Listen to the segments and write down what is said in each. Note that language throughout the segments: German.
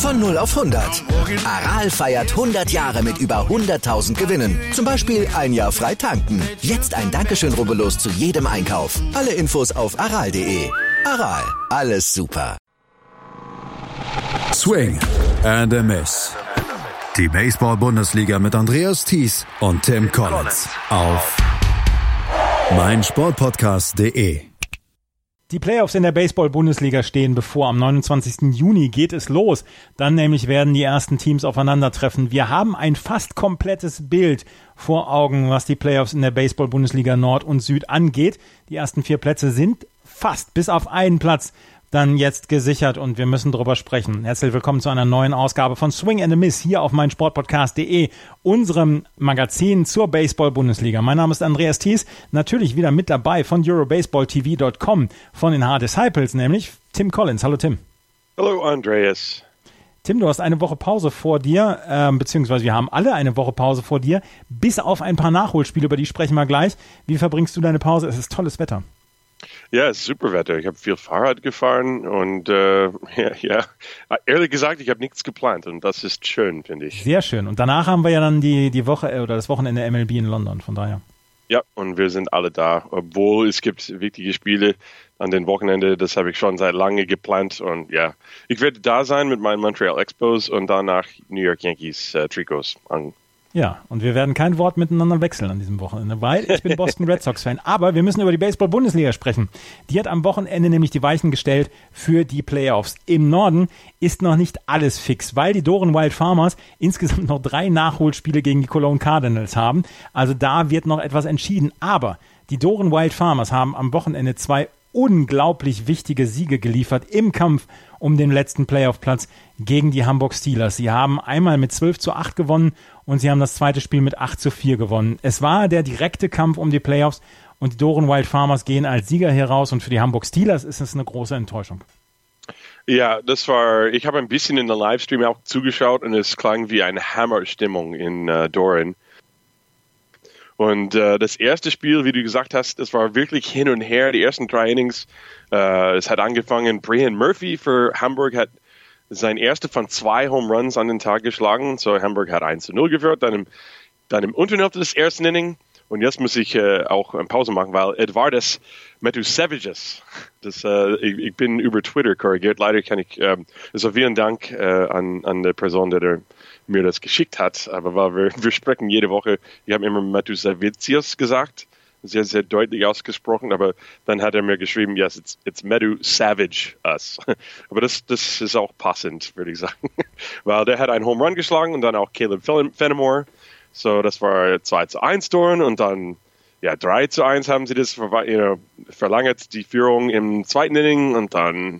Von 0 auf 100. Aral feiert 100 Jahre mit über 100.000 Gewinnen. Zum Beispiel ein Jahr frei tanken. Jetzt ein Dankeschön, rubbellos zu jedem Einkauf. Alle Infos auf aral.de. Aral, alles super. Swing and a Miss. Die Baseball-Bundesliga mit Andreas Thies und Tim Collins auf meinsportpodcast.de. Die Playoffs in der Baseball-Bundesliga stehen bevor. Am 29. Juni geht es los. Dann nämlich werden die ersten Teams aufeinandertreffen. Wir haben ein fast komplettes Bild vor Augen, was die Playoffs in der Baseball-Bundesliga Nord und Süd angeht. Die ersten 4 Plätze sind fast bis auf einen Platz dann jetzt gesichert und wir müssen drüber sprechen. Herzlich willkommen zu einer neuen Ausgabe von Swing and a Miss hier auf meinsportpodcast.de, unserem Magazin zur Baseball-Bundesliga. Mein Name ist Andreas Thies, natürlich wieder mit dabei von EuroBaseballTV.com, von den Hard-Disciples, nämlich Tim Collins. Hallo Tim. Hallo Andreas. Tim, du hast eine Woche Pause vor dir, beziehungsweise wir haben alle eine Woche Pause vor dir, bis auf ein paar Nachholspiele, über die sprechen wir gleich. Wie verbringst du deine Pause? Es ist tolles Wetter. Ja, es ist super Wetter. Ich habe viel Fahrrad gefahren und ehrlich gesagt, ich habe nichts geplant und das ist schön, finde ich. Sehr schön. Und danach haben wir ja dann die Woche oder das Wochenende MLB in London, von daher. Ja, und wir sind alle da, obwohl es gibt wichtige Spiele an den Wochenende. Das habe ich schon seit lange geplant und ja, ich werde da sein mit meinen Montreal Expos und danach New York Yankees Trikots an. Ja, und wir werden kein Wort miteinander wechseln an diesem Wochenende, weil ich bin Boston Red Sox-Fan. Aber wir müssen über die Baseball-Bundesliga sprechen. Die hat am Wochenende nämlich die Weichen gestellt für die Playoffs. Im Norden ist noch nicht alles fix, weil die Doran Wild Farmers insgesamt noch 3 Nachholspiele gegen die Cologne Cardinals haben. Also da wird noch etwas entschieden. Aber die Doran Wild Farmers haben am Wochenende 2 unglaublich wichtige Siege geliefert im Kampf um den letzten Playoff-Platz gegen die Hamburg Steelers. Sie haben einmal mit 12-8 gewonnen und sie haben das zweite Spiel mit 8-4 gewonnen. Es war der direkte Kampf um die Playoffs und die Doran Wild Farmers gehen als Sieger hier raus und für die Hamburg Steelers ist es eine große Enttäuschung. Ja, ich habe ein bisschen in der Livestream auch zugeschaut und es klang wie eine Hammer-Stimmung in Doran. Und das erste Spiel, wie du gesagt hast, das war wirklich hin und her. Die ersten 3 Innings, es hat angefangen, Brian Murphy für Hamburg hat sein erster von 2 Home Runs an den Tag geschlagen. So Hamburg hat 1-0 geführt, dann im Unterhälfte des ersten Innings. Und jetzt muss ich auch eine Pause machen, weil Edvardas Metusevicius, ich bin über Twitter korrigiert, leider kann ich, also vielen Dank an der Person, der mir das geschickt hat, aber weil wir sprechen jede Woche, ich habe immer Metusevicius gesagt, sehr, sehr deutlich ausgesprochen, aber dann hat er mir geschrieben, yes, it's Metu Savage us. Aber das ist auch passend, würde ich sagen, weil der hat einen Home Run geschlagen und dann auch Caleb Fenimore. So, das war 2-1 Doran und dann 3-1 haben sie das verlängert, die Führung im zweiten Inning und dann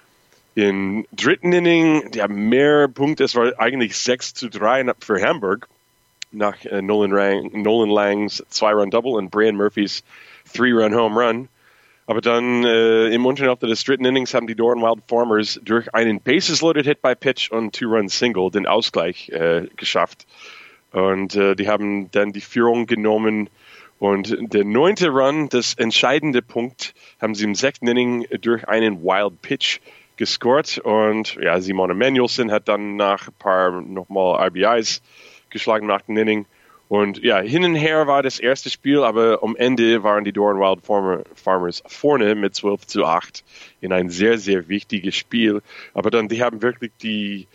im dritten Inning, die haben mehr Punkte, es war eigentlich 6-3 für Hamburg nach Nolan Langs 2-Run-Double und Brian Murphys 3-Run-Home Run. Aber dann im Unterhälfte des dritten Innings haben die Doran Wild Farmers durch einen Bases-Loaded-Hit by Pitch und 2-Run-Single den Ausgleich geschafft. Und die haben dann die Führung genommen und der 9. Run, das entscheidende Punkt, haben sie im 6. Inning durch einen Wild Pitch gescored und ja, Simon Emanuelson hat dann nach ein paar nochmal RBIs geschlagen nach dem Inning und ja, hin und her war das erste Spiel, aber am Ende waren die Doran Wild Farmers vorne mit 12-8 in ein sehr, sehr wichtiges Spiel, aber dann, die haben wirklich die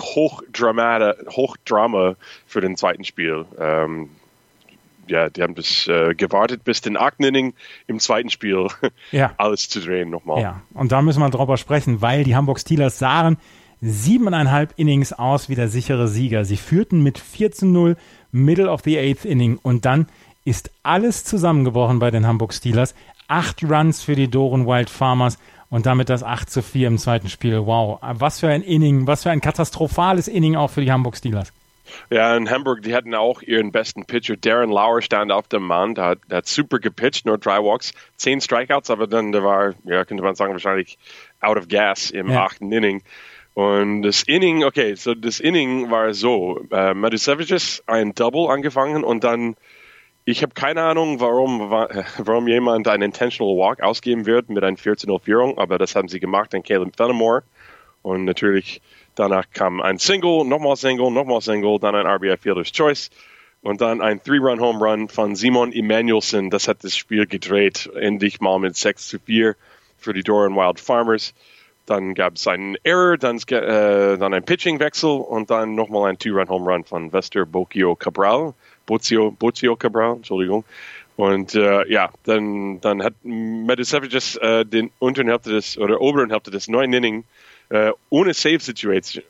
Hochdrama für den zweiten Spiel. Die haben das gewartet bis den 8. Inning im zweiten Spiel alles zu drehen nochmal. Ja, und da müssen wir drüber sprechen, weil die Hamburg Steelers sahen 7,5 Innings aus wie der sichere Sieger. Sie führten mit 4-0 Middle of the 8th Inning und dann ist alles zusammengebrochen bei den Hamburg Steelers. 8 Runs für die Doran Wild Farmers und damit das 8-4 im zweiten Spiel. Wow, was für ein Inning, was für ein katastrophales Inning auch für die Hamburg Steelers. Ja, in Hamburg, die hatten auch ihren besten Pitcher. Darren Lauer stand auf dem Mann, der hat super gepitcht, nur 3 Walks, 10 Strikeouts, aber dann der war, könnte man sagen, wahrscheinlich out of gas im 8. Inning. Und das Inning war so, Metusevicius ein Double angefangen und dann, ich habe keine Ahnung, warum jemand einen Intentional Walk ausgeben wird mit einer 14-0 Führung, aber das haben sie gemacht, dann Caleb Fenimore und natürlich Danach kam ein Single, nochmal Single, dann ein RBI Fielder's Choice und dann ein 3-Run-Home-Run von Simon Emanuelson. Das hat das Spiel gedreht, endlich mal mit 6-4 für die Doran Wild Farmers. Dann gab es einen Error, dann ein Pitching-Wechsel und dann nochmal ein 2-Run-Home-Run von Vester Bocio Cabral. Entschuldigung. Und dann hat Medusevicius den oberen Hälfte des 9. Inning ohne Save-Situation,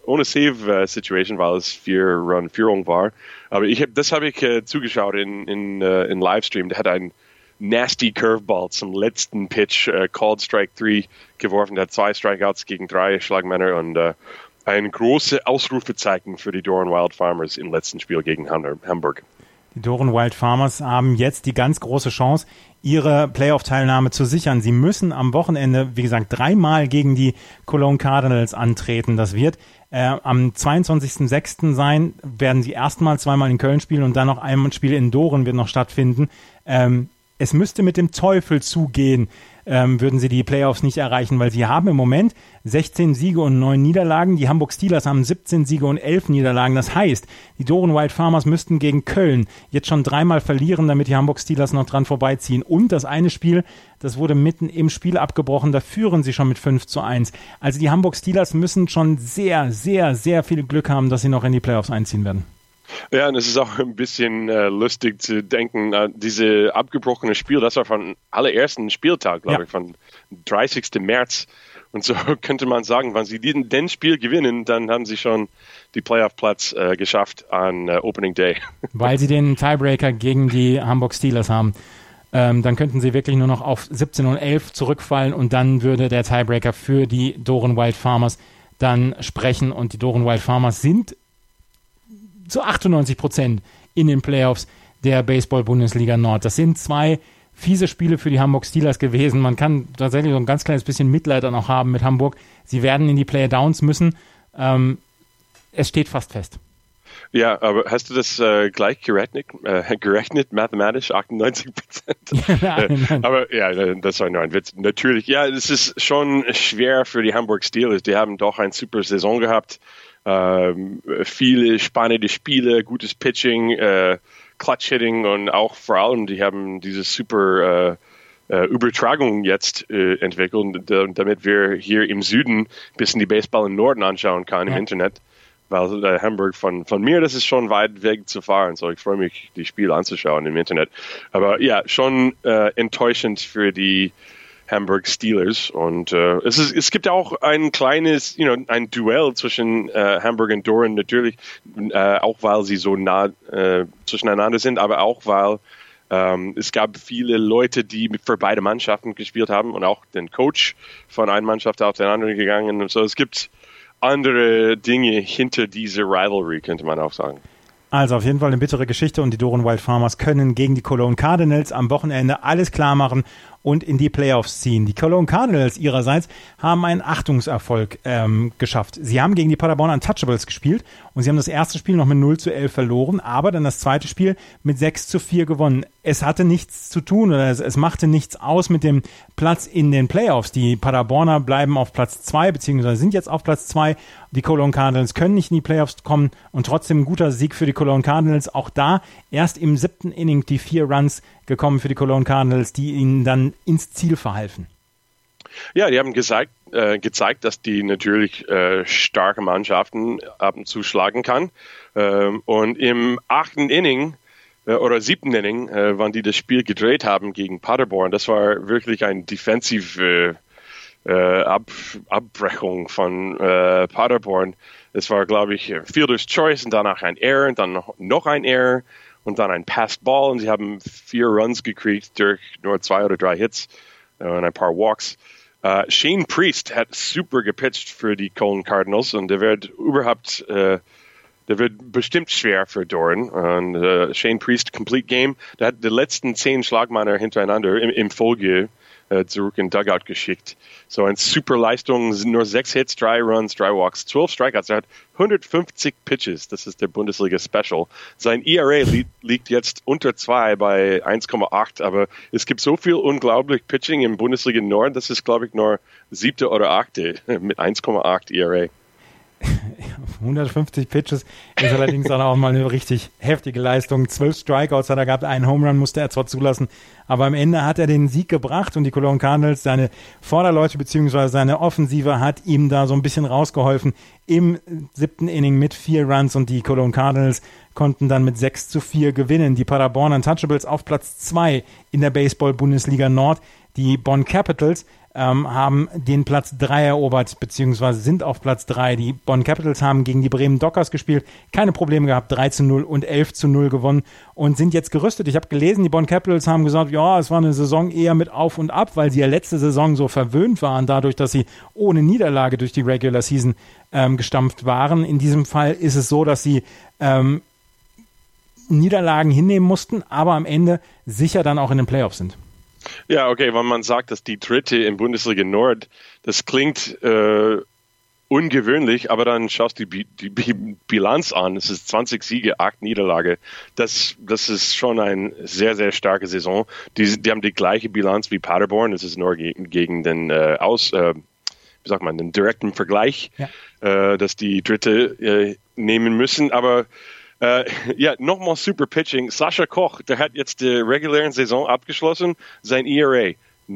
weil es 4-Run-Führung war. Aber das habe ich zugeschaut in Livestream. Der hat einen nasty Curveball zum letzten Pitch, called Strike 3, geworfen. Der hat 2 Strikeouts gegen 3 Schlagmänner und ein großes Ausrufezeichen für die Doran Wild Farmers im letzten Spiel gegen Hamburg. Die Doran Wild Farmers haben jetzt die ganz große Chance, ihre Playoff-Teilnahme zu sichern. Sie müssen am Wochenende, wie gesagt, 3-mal gegen die Cologne Cardinals antreten. Das wird am 22.06. sein, werden sie erstmals 2-mal in Köln spielen und dann noch ein Spiel in Doren wird noch stattfinden. Es müsste mit dem Teufel zugehen, würden sie die Playoffs nicht erreichen, weil sie haben im Moment 16 Siege und 9 Niederlagen. Die Hamburg Steelers haben 17 Siege und 11 Niederlagen. Das heißt, die Doran Wild Farmers müssten gegen Köln jetzt schon 3-mal verlieren, damit die Hamburg Steelers noch dran vorbeiziehen. Und das eine Spiel, das wurde mitten im Spiel abgebrochen, da führen sie schon mit 5-1. Also die Hamburg Steelers müssen schon sehr, sehr, sehr viel Glück haben, dass sie noch in die Playoffs einziehen werden. Ja, und es ist auch ein bisschen lustig zu denken, diese abgebrochene Spiel, das war vom allerersten Spieltag, glaube ich, von 30. März. Und so könnte man sagen, wenn sie den Spiel gewinnen, dann haben sie schon die Playoff-Platz geschafft an Opening Day. Weil sie den Tiebreaker gegen die Hamburg Steelers haben. Dann könnten sie wirklich nur noch auf 17 und 11 zurückfallen und dann würde der Tiebreaker für die Doran Wild Farmers dann sprechen. Und die Doran Wild Farmers sind zu 98% in den Playoffs der Baseball-Bundesliga Nord. Das sind 2 fiese Spiele für die Hamburg Steelers gewesen. Man kann tatsächlich so ein ganz kleines bisschen Mitleid dann auch haben mit Hamburg. Sie werden in die Playdowns müssen. Es steht fast fest. Ja, aber hast du das gleich gerechnet, mathematisch 98%? Nein. Aber ja, das war nur ein Witz. Natürlich, ja, es ist schon schwer für die Hamburg Steelers. Die haben doch eine super Saison gehabt. Viele spannende Spiele, gutes Pitching, Clutch-Hitting und auch vor allem, die haben diese super Übertragung jetzt entwickelt, damit wir hier im Süden ein bisschen die Baseball im Norden anschauen können im Internet. Weil Hamburg von mir, das ist schon weit weg zu fahren, so ich freue mich, die Spiele anzuschauen im Internet. Aber ja, schon enttäuschend für die Hamburg Steelers und es gibt auch ein kleines, ein Duell zwischen Hamburg und Doran natürlich, auch weil sie so nah zwischeneinander sind, aber auch weil es gab viele Leute, die für beide Mannschaften gespielt haben und auch den Coach von einer Mannschaft auf den anderen gegangen und so. Es gibt andere Dinge hinter dieser Rivalry, könnte man auch sagen. Also auf jeden Fall eine bittere Geschichte und die Doran Wild Farmers können gegen die Cologne Cardinals am Wochenende alles klar machen und in die Playoffs ziehen. Die Cologne Cardinals ihrerseits haben einen Achtungserfolg geschafft. Sie haben gegen die Paderborn Untouchables gespielt und sie haben das erste Spiel noch mit 0-11 verloren, aber dann das zweite Spiel mit 6-4 gewonnen. Es hatte nichts zu tun oder es machte nichts aus mit dem Platz in den Playoffs. Die Paderborner bleiben auf Platz 2 beziehungsweise sind jetzt auf Platz 2. Die Cologne Cardinals können nicht in die Playoffs kommen und trotzdem ein guter Sieg für die Cologne Cardinals. Auch da erst im 7. Inning die 4 Runs gekommen für die Cologne Cardinals, die ihnen dann ins Ziel verhalfen. Ja, die haben gezeigt, dass die natürlich starke Mannschaften ab und zu schlagen kann. Und im 8. Inning oder 7. Inning, wann die das Spiel gedreht haben gegen Paderborn, das war wirklich ein defensive Abbrechung von Paderborn. Es war, glaube ich, Fielder's Choice und danach ein Error und dann noch ein Error und dann ein Passed Ball und sie haben 4 Runs gekriegt durch nur 2 oder 3 Hits und ein paar Walks. Shane Priest hat super gepitcht für die Cologne Cardinals und der wird bestimmt schwer für Doran. Und Shane Priest, Complete Game, der hat die letzten 10 Schlagmänner hintereinander im Folge zurück in Dugout geschickt. So eine super Leistung, nur 6 Hits, 3 Runs, 3 Walks, 12 Strikeouts. Er hat 150 Pitches, das ist der Bundesliga-Special. Sein ERA liegt jetzt unter 2 bei 1,8, aber es gibt so viel unglaublich Pitching im Bundesliga Nord, das ist, glaube ich, nur 7. oder 8. mit 1,8 ERA. 150 Pitches ist allerdings dann auch mal eine richtig heftige Leistung. 12 Strikeouts hat er gehabt, einen Home Run musste er zwar zulassen, aber am Ende hat er den Sieg gebracht und die Cologne Cardinals, seine Vorderleute bzw. seine Offensive hat ihm da so ein bisschen rausgeholfen im 7. Inning mit 4 Runs und die Cologne Cardinals konnten dann mit 6-4 gewinnen. Die Paderborn Untouchables auf Platz 2 in der Baseball-Bundesliga Nord. Die Bonn Capitals haben den Platz 3 erobert, beziehungsweise sind auf Platz 3. Die Bonn Capitals haben gegen die Bremen Dockers gespielt, keine Probleme gehabt, 3-0 und 11-0 gewonnen und sind jetzt gerüstet. Ich habe gelesen, die Bonn Capitals haben gesagt, ja, es war eine Saison eher mit Auf und Ab, weil sie ja letzte Saison so verwöhnt waren, dadurch, dass sie ohne Niederlage durch die Regular Season gestampft waren. In diesem Fall ist es so, dass sie Niederlagen hinnehmen mussten, aber am Ende sicher dann auch in den Playoffs sind. Ja, okay, wenn man sagt, dass die dritte in Bundesliga Nord, das klingt ungewöhnlich, aber dann schaust du die Bilanz an. Es ist 20 Siege, 8 Niederlage. Das ist schon eine sehr, sehr starke Saison. Die haben die gleiche Bilanz wie Paderborn. Das ist nur gegen den den direkten Vergleich, dass die dritte nehmen müssen. Aber nochmal super Pitching. Sascha Koch, der hat jetzt die regulären Saison abgeschlossen. Sein ERA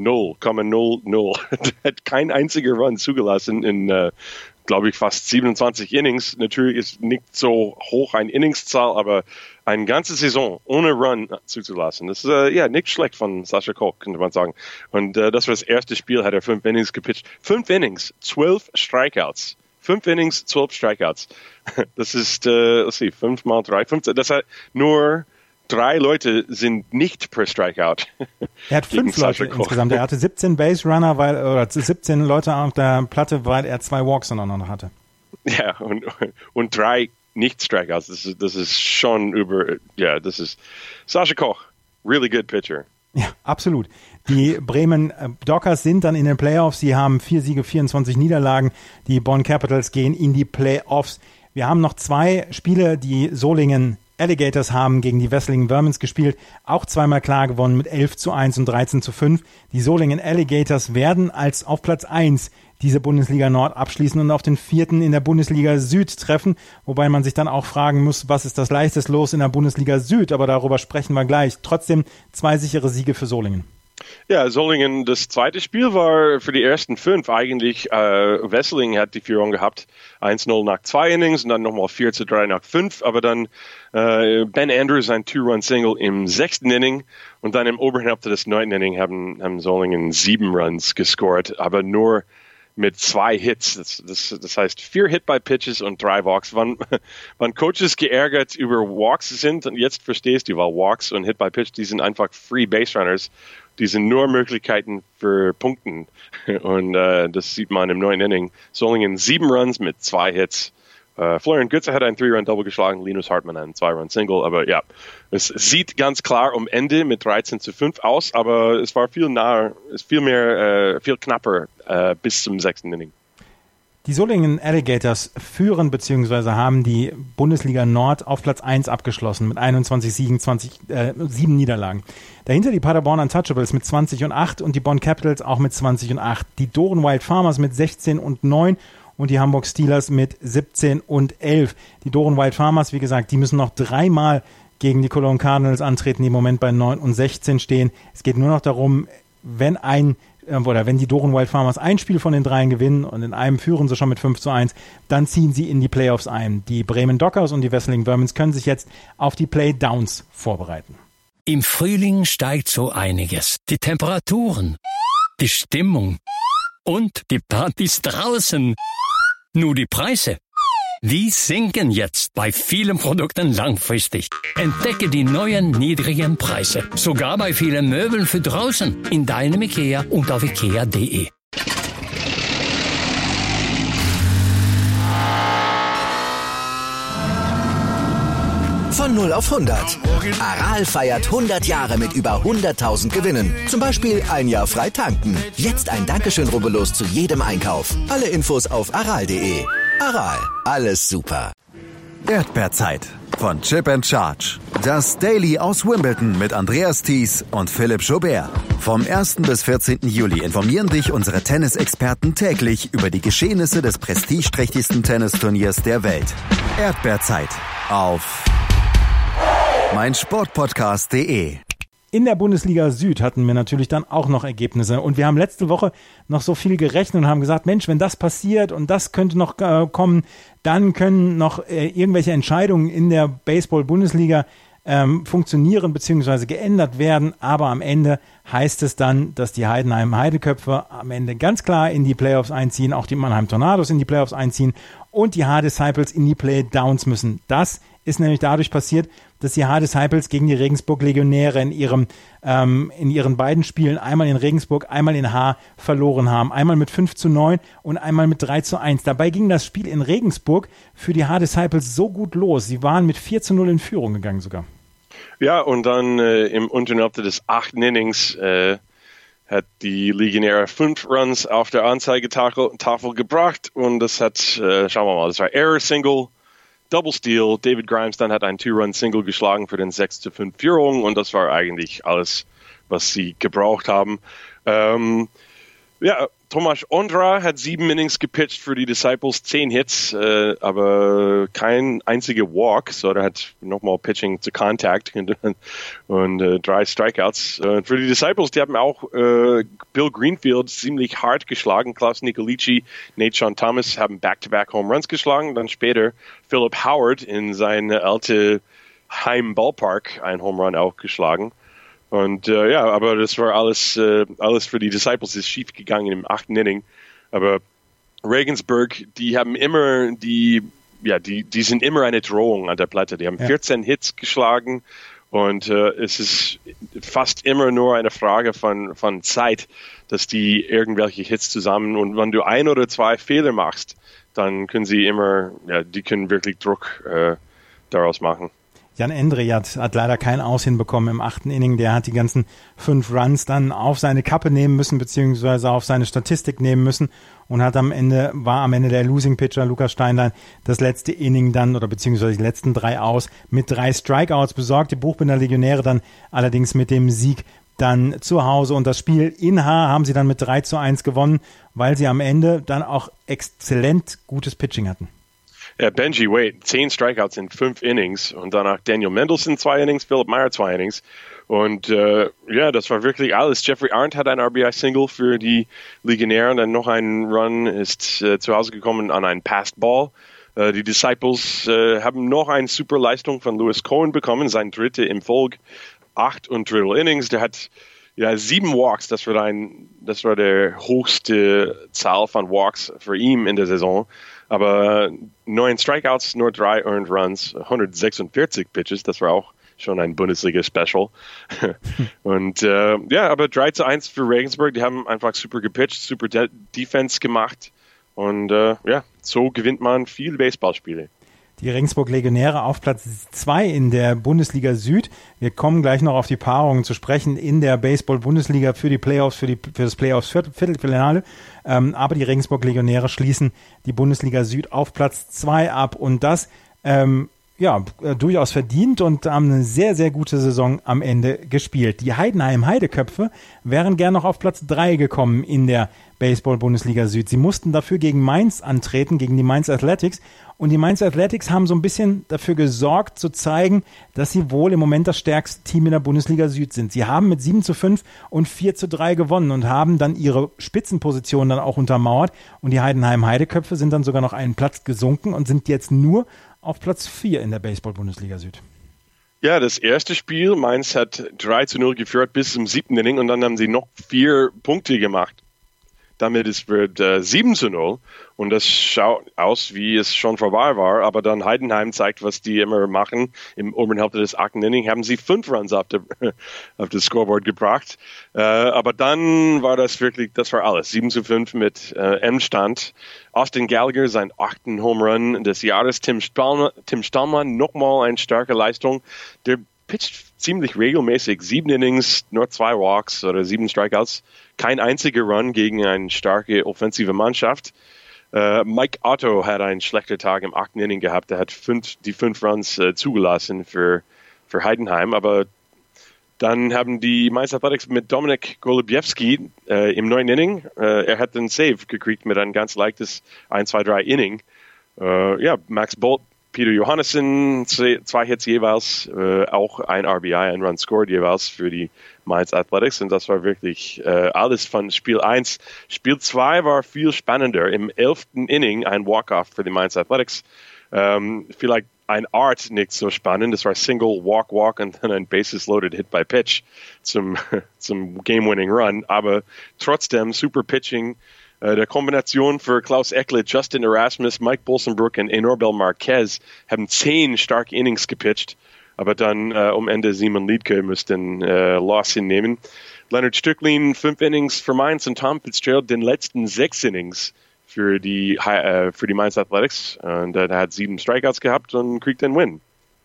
0,00. Der hat kein einziger Run zugelassen in, glaube ich, fast 27 Innings. Natürlich ist nicht so hoch eine Inningszahl, aber eine ganze Saison ohne Run zuzulassen. Das ist nicht schlecht von Sascha Koch, könnte man sagen. Und das war das erste Spiel, hat er 5 Innings gepitcht. 5 Innings, 12 Strikeouts. 5 Innings, 12 Strikeouts. Das ist, 5 mal 3, 15. Das heißt, nur 3 Leute sind nicht per Strikeout. Er hat 5 Leute insgesamt. Er hatte 17 Base Runner, oder 17 Leute auf der Platte, weil er 2 Walks dann auch noch hatte. Ja, und 3 nicht Strikeouts. Das ist schon das ist Sascha Koch. Really good pitcher. Ja, absolut. Die Bremen Dockers sind dann in den Playoffs. Sie haben 4 Siege, 24 Niederlagen. Die Bonn Capitals gehen in die Playoffs. Wir haben noch 2 Spiele, die Solingen Alligators haben gegen die Wesseling Vermins gespielt. Auch zweimal klar gewonnen mit 11-1 und 13-5. Die Solingen Alligators werden als auf Platz 1 diese Bundesliga Nord abschließen und auf den 4. in der Bundesliga Süd treffen, wobei man sich dann auch fragen muss, was ist das leichteste Los in der Bundesliga Süd, aber darüber sprechen wir gleich. Trotzdem 2 sichere Siege für Solingen. Ja, Solingen, das zweite Spiel war für die ersten 5 eigentlich, Wesseling hat die Führung gehabt, 1-0 nach 2 Innings und dann nochmal 4-3 nach 5, aber dann Ben Andrews ein 2-Run-Single im 6. Inning und dann im oberen Hälfte des 9. Inning haben Solingen 7 Runs gescored, aber nur mit 2 Hits. Das heißt 4 Hit-by-Pitches und 3 Walks. Wann Coaches geärgert über Walks sind, und jetzt verstehst du, weil Walks und Hit-by-Pitch, die sind einfach Free Base Runners. Die sind nur Möglichkeiten für Punkten. Und das sieht man im 9. Inning. Solingen 7 Runs mit 2 Hits. Florian Götze hat einen 3-Run-Double geschlagen, Linus Hartmann einen 2-Run-Single. Aber ja, es sieht ganz klar am Ende mit 13-5 aus, aber es war viel knapper bis zum 6. Inning. Die Solingen Alligators führen bzw. haben die Bundesliga Nord auf Platz 1 abgeschlossen mit 21 Siegen, 7 Niederlagen. Dahinter die Paderborn Untouchables mit 20-8 und die Bonn Capitals auch mit 20-8. Die Doren Wild Farmers mit 16-9 und die Hamburg Steelers mit 17-11. Die Doren Wild Farmers, wie gesagt, die müssen noch 3-mal gegen die Cologne Cardinals antreten, die im Moment bei 9-16 stehen. Es geht nur noch darum, wenn die Doren Wild Farmers ein Spiel von den 3 gewinnen und in einem führen sie schon mit 5-1, dann ziehen sie in die Playoffs ein. Die Bremen Dockers und die Wesseling Vermins können sich jetzt auf die Playdowns vorbereiten. Im Frühling steigt so einiges. Die Temperaturen, die Stimmung und die Partys draußen. Nur die Preise, die sinken jetzt bei vielen Produkten langfristig. Entdecke die neuen niedrigen Preise. Sogar bei vielen Möbeln für draußen. In deinem IKEA und auf IKEA.de. Von 0 auf 100. Aral feiert 100 Jahre mit über 100.000 Gewinnen. Zum Beispiel ein Jahr frei tanken. Jetzt ein Dankeschön, rubbellos zu jedem Einkauf. Alle Infos auf aral.de. Aral, alles super. Erdbeerzeit von Chip & Charge. Das Daily aus Wimbledon mit Andreas Thies und Philipp Joubert. Vom 1. bis 14. Juli informieren dich unsere Tennisexperten täglich über die Geschehnisse des prestigeträchtigsten Tennisturniers der Welt. Erdbeerzeit auf meinsportpodcast.de. In der Bundesliga Süd hatten wir natürlich dann auch noch Ergebnisse und wir haben letzte Woche noch so viel gerechnet und haben gesagt, Mensch, wenn das passiert und das könnte noch kommen, dann können noch irgendwelche Entscheidungen in der Baseball-Bundesliga funktionieren bzw. geändert werden, aber am Ende heißt es dann, dass die Heidenheim Heideköpfe am Ende ganz klar in die Playoffs einziehen, auch die Mannheim Tornados in die Playoffs einziehen und die H-Disciples in die Playdowns müssen. Das ist nämlich dadurch passiert, dass die H-Disciples gegen die Regensburg Legionäre in ihren beiden Spielen, einmal in Regensburg, einmal in H, verloren haben. Einmal mit 5:9 und einmal mit 3:1. Dabei ging das Spiel in Regensburg für die H-Disciples so gut los. Sie waren mit 4:0 in Führung gegangen sogar. Ja, und dann im unteren Hälfte des 8. Innings hat die Legionäre 5 Runs auf der Anzeigetafel gebracht und das hat, schauen wir mal, das war Error-Single, Double Steal. David Grimes dann hat einen 2-Run-Single geschlagen für den 6:5 Führung und das war eigentlich alles, was sie gebraucht haben. Tomas Ondra hat 7 Innings gepitcht für die Disciples, 10 Hits, aber kein einziger Walk, so er hat nochmal Pitching to Contact und 3 Strikeouts. Für die Disciples, die haben auch Bill Greenfield ziemlich hart geschlagen, Klaus Nicolici, Nate Sean Thomas haben Back-to-Back Home Runs geschlagen, dann später Philip Howard in seine alte Heim-Ballpark ein Home Run auch geschlagen. Und aber das war alles für die Disciples ist schief gegangen im 8. Inning. Aber Regensburg, die haben immer die sind immer eine Drohung an der Platte. Die haben 14 Hits geschlagen und es ist fast immer nur eine Frage von Zeit, dass die irgendwelche Hits zusammen und wenn du 1 oder 2 Fehler machst, dann können sie immer, die können wirklich Druck daraus machen. Jan Endriat hat leider kein Aus hinbekommen im 8. Inning. Der hat die ganzen 5 Runs dann auf seine Kappe nehmen müssen, beziehungsweise auf seine Statistik nehmen müssen und war am Ende der Losing Pitcher Lukas Steinlein das letzte Inning dann oder beziehungsweise die letzten 3 aus mit 3 Strikeouts besorgt. Die Buchbinder Legionäre dann allerdings mit dem Sieg dann zu Hause und das Spiel in H haben sie dann mit 3:1 gewonnen, weil sie am Ende dann auch exzellent gutes Pitching hatten. Ja, Benji Wade, 10 Strikeouts in 5 Innings und danach Daniel Mendelssohn 2 Innings, Philipp Meyer 2 Innings und das war wirklich alles. Jeffrey Arndt hat ein RBI-Single für die Legionäre und dann noch ein Run ist zu Hause gekommen an einen Passed Ball. Die Disciples haben noch eine super Leistung von Lewis Cohen bekommen, sein 3. im Folge, 8 3/4 Innings. Der hat 7 Walks, das war der höchste Zahl von Walks für ihn in der Saison. Aber 9 Strikeouts, nur 3 Earned Runs, 146 Pitches, das war auch schon ein Bundesliga-Special. Und aber 3:1 für Regensburg, die haben einfach super gepitcht, super Defense gemacht und so gewinnt man viele Baseballspiele. Die Regensburg Legionäre auf Platz 2 in der Bundesliga Süd. Wir kommen gleich noch auf die Paarungen zu sprechen in der Baseball-Bundesliga für die Playoffs, für das Playoffs-Viertelfinale. Aber die Regensburg Legionäre schließen die Bundesliga Süd auf Platz 2 ab und das durchaus verdient und haben eine sehr, sehr gute Saison am Ende gespielt. Die Heidenheim Heideköpfe wären gern noch auf Platz 3 gekommen in der Baseball-Bundesliga Süd. Sie mussten dafür gegen Mainz antreten, gegen die Mainz Athletics. Und die Mainz Athletics haben so ein bisschen dafür gesorgt, zu zeigen, dass sie wohl im Moment das stärkste Team in der Bundesliga Süd sind. Sie haben mit 7:5 und 4:3 gewonnen und haben dann ihre Spitzenposition dann auch untermauert. Und die Heidenheim Heideköpfe sind dann sogar noch einen Platz gesunken und sind jetzt nur auf Platz 4 in der Baseball-Bundesliga Süd. Ja, das erste Spiel, Mainz hat 3:0 geführt bis zum 7. Inning und dann haben sie noch 4 Punkte gemacht. Damit wird 7:0 und das schaut aus, wie es schon vorbei war, aber dann Heidenheim zeigt, was die immer machen. Im oberen Hälfte des 8. Inning haben sie 5 Runs auf das Scoreboard gebracht, aber dann war das war alles. 7:5 mit Endstand. Austin Gallagher, sein 8. Home Run des Jahres. Tim Stallman, nochmal eine starke Leistung. Der pitcht ziemlich regelmäßig, 7 Innings, nur 2 Walks oder 7 Strikeouts. Kein einziger Run gegen eine starke offensive Mannschaft. Mike Otto hat einen schlechten Tag im 8. Inning gehabt. Er hat die 5 Runs zugelassen für für Heidenheim, aber dann haben die Mainz Athletics mit Dominik Golubiewski im 9. Inning, er hat den Save gekriegt mit ein ganz leichtes 1-2-3 Inning. Max Bolt, Peter Johannessen, 2 Hits jeweils, auch ein RBI, ein Run scored jeweils für die Mainz Athletics, und das war wirklich alles von Spiel 1. Spiel 2 war viel spannender. Im 11. Inning ein Walk-Off für die Mainz Athletics. Vielleicht ein Art nicht so spannend. Das war Single, Walk und dann ein Bases-Loaded Hit by Pitch zum Game-Winning Run. Aber trotzdem super Pitching. Der Kombination für Klaus Eckle, Justin Erasmus, Mike Bolsenbrook und Enorbel Marquez haben 10 starke Innings gepitcht. Aber dann am Ende Simon Liedke müssten Loss hinnehmen. Leonard Stücklin 5 Innings für Mainz und Tom Fitzgerald den letzten 6 Innings für die Mainz Athletics. Und er hat 7 Strikeouts gehabt und kriegt den Win.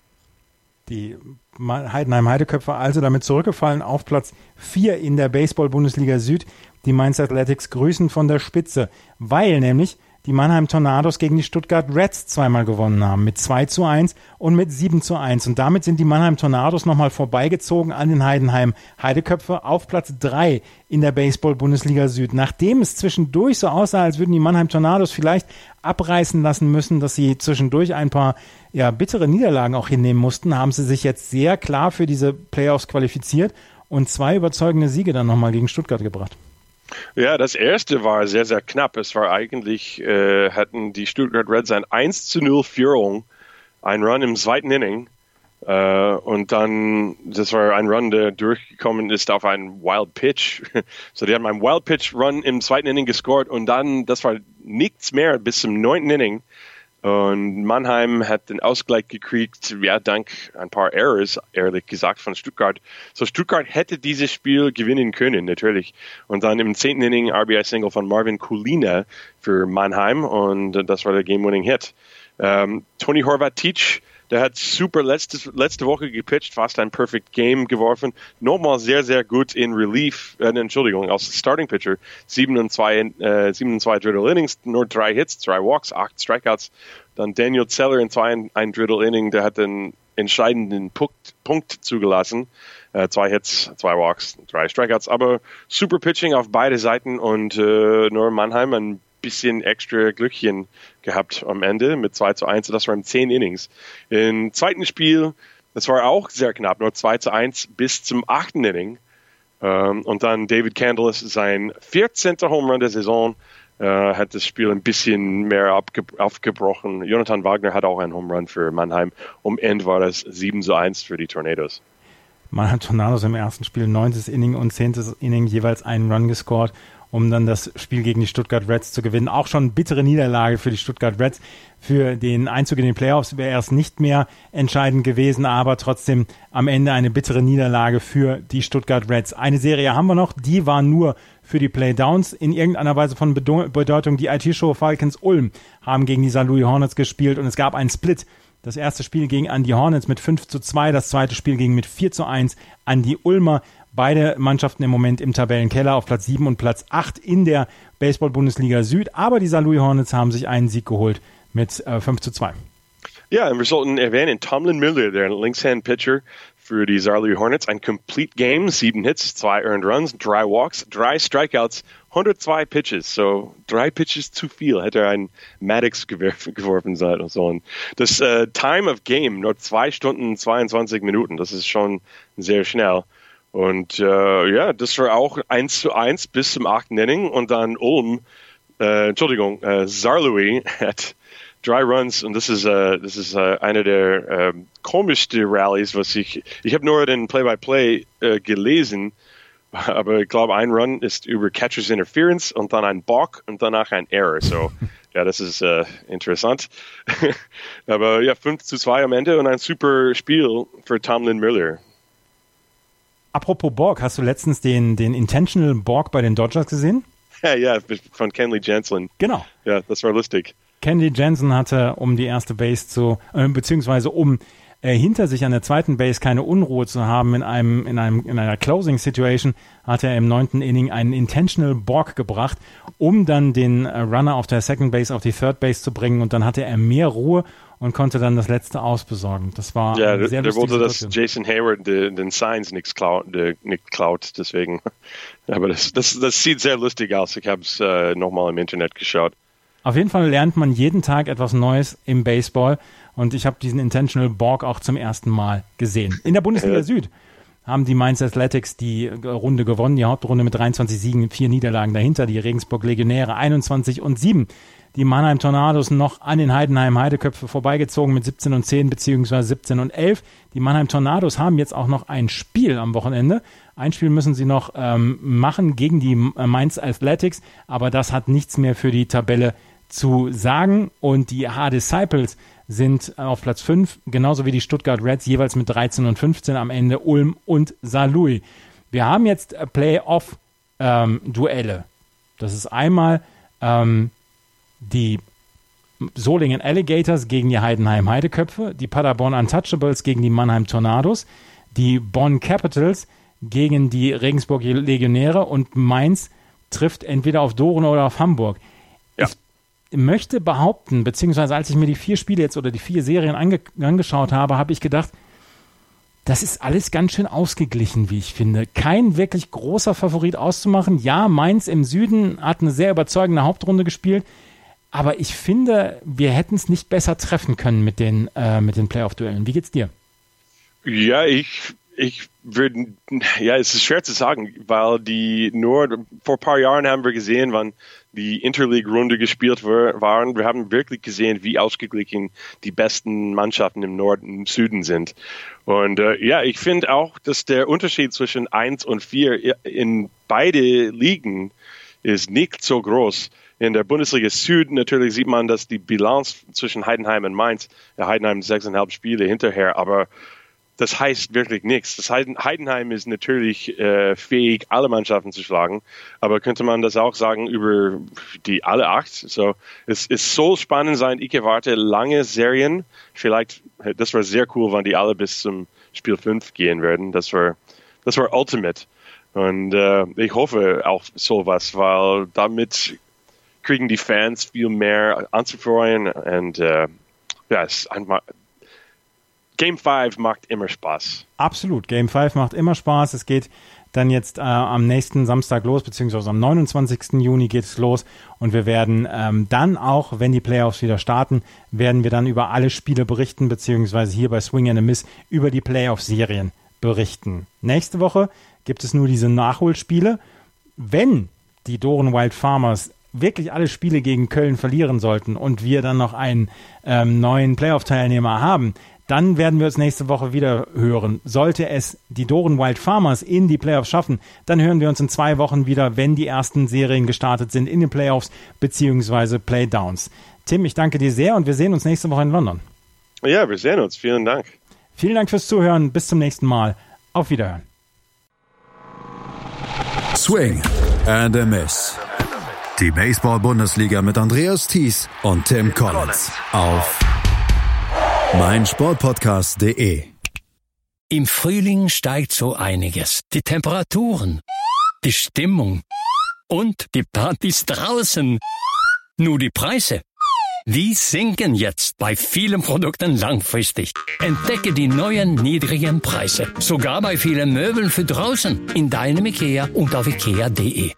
Die Heidenheim-Heideköpfe also damit zurückgefallen auf Platz 4 in der Baseball-Bundesliga Süd. Die Mainz Athletics grüßen von der Spitze, weil nämlich die Mannheim Tornados gegen die Stuttgart Reds zweimal gewonnen haben, mit 2-1 und mit 7-1. Und damit sind die Mannheim Tornados nochmal vorbeigezogen an den Heidenheim Heideköpfe auf Platz 3 in der Baseball-Bundesliga Süd. Nachdem es zwischendurch so aussah, als würden die Mannheim Tornados vielleicht abreißen lassen müssen, dass sie zwischendurch ein paar bittere Niederlagen auch hinnehmen mussten, haben sie sich jetzt sehr klar für diese Playoffs qualifiziert und 2 überzeugende Siege dann nochmal gegen Stuttgart gebracht. Ja, das erste war sehr, sehr knapp. Es war eigentlich, hatten die Stuttgart Reds ein 1-0 Führung, ein Run im 2. Inning. Und dann, das war ein Run, der durchgekommen ist auf einen Wild Pitch. So, die haben einen Wild Pitch Run im 2. Inning gescored und dann, das war nichts mehr bis zum 9. Inning. Und Mannheim hat den Ausgleich gekriegt, dank ein paar Errors, ehrlich gesagt, von Stuttgart. So, Stuttgart hätte dieses Spiel gewinnen können, natürlich. Und dann im 10. Inning RBI-Single von Marvin Kulina für Mannheim und das war der Game-Winning-Hit. Tony Horvat-Teach, der hat super letzte Woche gepitcht, fast ein Perfect Game geworfen. Nochmal sehr, sehr gut in Relief, als Starting Pitcher. 7 2 Drittel Innings, nur 3 Hits, 3 Walks, 8 Strikeouts. Dann Daniel Zeller in 2 Drittel Inning, der hat den entscheidenden Punkt zugelassen. 2 Hits, 2 Walks, 3 Strikeouts. Aber super Pitching auf beide Seiten und nur Mannheim ein bisschen extra Glückchen gehabt am Ende mit 2-1, das war im 10 Innings. Im zweiten Spiel, das war auch sehr knapp, nur 2-1 bis zum 8. Inning. Und dann David Candelas, sein 14. Home Run der Saison, hat das Spiel ein bisschen mehr aufgebrochen. Jonathan Wagner hat auch einen Home Run für Mannheim. Am Ende war das 7-1 für die Tornados. Mannheim Tornados im ersten Spiel 9. Inning und 10. Inning jeweils einen Run gescored, um dann das Spiel gegen die Stuttgart Reds zu gewinnen. Auch schon bittere Niederlage für die Stuttgart Reds. Für den Einzug in den Playoffs wäre erst nicht mehr entscheidend gewesen, aber trotzdem am Ende eine bittere Niederlage für die Stuttgart Reds. Eine Serie haben wir noch, die war nur für die Playdowns in irgendeiner Weise von Bedeutung. Die IT-Show Falcons Ulm haben gegen die St. Louis Hornets gespielt und es gab einen Split. Das erste Spiel ging an die Hornets mit 5-2, das zweite Spiel ging mit 4-1 an die Ulmer. Beide Mannschaften im Moment im Tabellenkeller auf Platz 7 und Platz 8 in der Baseball-Bundesliga Süd. Aber die St. Louis Hornets haben sich einen Sieg geholt mit 5-2. Ja, wir sollten erwähnen, Tomlin Miller, der Linkshand-Pitcher für die St. Louis Hornets, ein Complete Game, 7 Hits, 2 Earned Runs, 3 Walks, 3 Strikeouts, 102 Pitches. So 3 Pitches zu viel, hätte er einen Maddox geworfen sein und so. Und das Time of Game, nur 2 Stunden, 22 Minuten, das ist schon sehr schnell. Und das war auch 1-1 bis zum 8. Inning und dann Ulm, St. Louis hat 3 Runs und das ist eine der komischsten Rallies, was ich habe nur den Play-by-Play gelesen, aber ich glaube, ein Run ist über Catcher's Interference und dann ein Balk und danach ein Error. So, ja, das ist interessant. Aber ja, 5-2 am Ende und ein super Spiel für Tomlin Miller. Apropos Borg, hast du letztens den Intentional Borg bei den Dodgers gesehen? Ja, von Kenley Jansen. Genau. Ja, das war lustig. Kenley Jansen hatte, um die erste Base beziehungsweise um hinter sich an der zweiten Base keine Unruhe zu haben in einer Closing Situation, hat er im 9. Inning einen Intentional Balk gebracht, um dann den Runner auf der Second Base auf die Third Base zu bringen, und dann hatte er mehr Ruhe und konnte dann das letzte ausbesorgen. Das war eine sehr lustige wollte, dass Situation. Jason Hayward den Signs nicht klaut, deswegen. Aber das sieht sehr lustig aus. Ich habe es nochmal im Internet geschaut. Auf jeden Fall lernt man jeden Tag etwas Neues im Baseball, und ich habe diesen Intentional Balk auch zum ersten Mal gesehen. In der Bundesliga Süd haben die Mainz Athletics die Runde gewonnen, die Hauptrunde mit 23 Siegen, 4 Niederlagen dahinter, die Regensburg Legionäre 21-7. Die Mannheim Tornados noch an den Heidenheim Heideköpfe vorbeigezogen mit 17-10 bzw. 17-11. Die Mannheim Tornados haben jetzt auch noch ein Spiel am Wochenende. Ein Spiel müssen sie noch machen gegen die Mainz Athletics, aber das hat nichts mehr für die Tabelle zu sagen. Und die H-Disciples sind auf Platz 5, genauso wie die Stuttgart Reds, jeweils mit 13 und 15 am Ende, Ulm und Saarlouis. Wir haben jetzt Playoff-Duelle. Das ist einmal die Solingen Alligators gegen die Heidenheim Heideköpfe, die Paderborn Untouchables gegen die Mannheim Tornados, die Bonn Capitals gegen die Regensburg Legionäre, und Mainz trifft entweder auf Doren oder auf Hamburg. Ja. Ich möchte behaupten, beziehungsweise als ich mir die 4 Spiele jetzt oder die 4 Serien angeschaut habe, habe ich gedacht, das ist alles ganz schön ausgeglichen, wie ich finde. Kein wirklich großer Favorit auszumachen. Ja, Mainz im Süden hat eine sehr überzeugende Hauptrunde gespielt, aber ich finde, wir hätten es nicht besser treffen können mit den Playoff-Duellen. Wie geht's dir? Ja, ich würde, es ist schwer zu sagen, weil vor ein paar Jahren haben wir gesehen, wann die Interleague-Runde gespielt waren. Wir haben wirklich gesehen, wie ausgeglichen die besten Mannschaften im Norden und Süden sind. Und ich finde auch, dass der Unterschied zwischen 1 und 4 in beide Ligen ist nicht so groß. In der Bundesliga Süd natürlich sieht man, dass die Bilanz zwischen Heidenheim und Mainz, Heidenheim 6,5 Spiele hinterher, aber das heißt wirklich nichts. Das Heidenheim ist natürlich fähig, alle Mannschaften zu schlagen, aber könnte man das auch sagen über die alle 8? So, es soll spannend sein. Ich erwarte lange Serien. Vielleicht, das wäre sehr cool, wenn die alle bis zum Spiel 5 gehen werden. Das war Ultimate. Und ich hoffe auch sowas, weil damit kriegen die Fans viel mehr anzufreuen, und es einfach Game 5 macht immer Spaß. Absolut, Game 5 macht immer Spaß. Es geht dann jetzt am nächsten Samstag los, beziehungsweise am 29. Juni geht es los, und wir werden dann auch, wenn die Playoffs wieder starten, werden wir dann über alle Spiele berichten, beziehungsweise hier bei Swing and a Miss über die Playoff-Serien berichten. Nächste Woche gibt es nur diese Nachholspiele. Wenn die Doren Wild Farmers wirklich alle Spiele gegen Köln verlieren sollten und wir dann noch einen neuen Playoff-Teilnehmer haben, dann werden wir uns nächste Woche wieder hören. Sollte es die Doren Wild Farmers in die Playoffs schaffen, dann hören wir uns in 2 Wochen wieder, wenn die ersten Serien gestartet sind in den Playoffs bzw. Playdowns. Tim, ich danke dir sehr, und wir sehen uns nächste Woche in London. Ja, wir sehen uns. Vielen Dank. Vielen Dank fürs Zuhören. Bis zum nächsten Mal. Auf Wiederhören. Swing and a Miss. Die Baseball-Bundesliga mit Andreas Thies und Tim Collins auf meinsportpodcast.de. Im Frühling steigt so einiges. Die Temperaturen, die Stimmung und die Partys draußen. Nur die Preise, die sinken jetzt bei vielen Produkten langfristig. Entdecke die neuen niedrigen Preise. Sogar bei vielen Möbeln für draußen. In deinem IKEA und auf IKEA.de.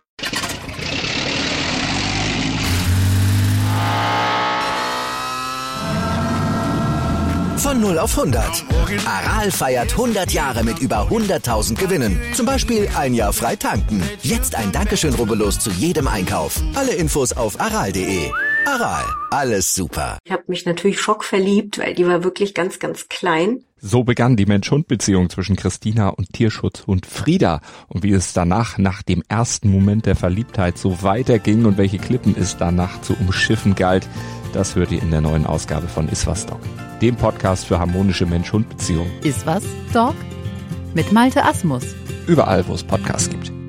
Von 0 auf 100. Aral feiert 100 Jahre mit über 100.000 Gewinnen. Zum Beispiel ein Jahr frei tanken. Jetzt ein Dankeschön, rubbellos zu jedem Einkauf. Alle Infos auf aral.de. Aral, alles super. Ich habe mich natürlich schockverliebt, weil die war wirklich ganz, ganz klein. So begann die Mensch-Hund-Beziehung zwischen Christina und Tierschutzhund Frieda. Und wie es danach, nach dem ersten Moment der Verliebtheit, so weiterging und welche Klippen es danach zu umschiffen galt, das hört ihr in der neuen Ausgabe von Iswas Dog, dem Podcast für harmonische Mensch-Hund-Beziehungen. Iswas Dog? Mit Malte Asmus. Überall, wo es Podcasts gibt.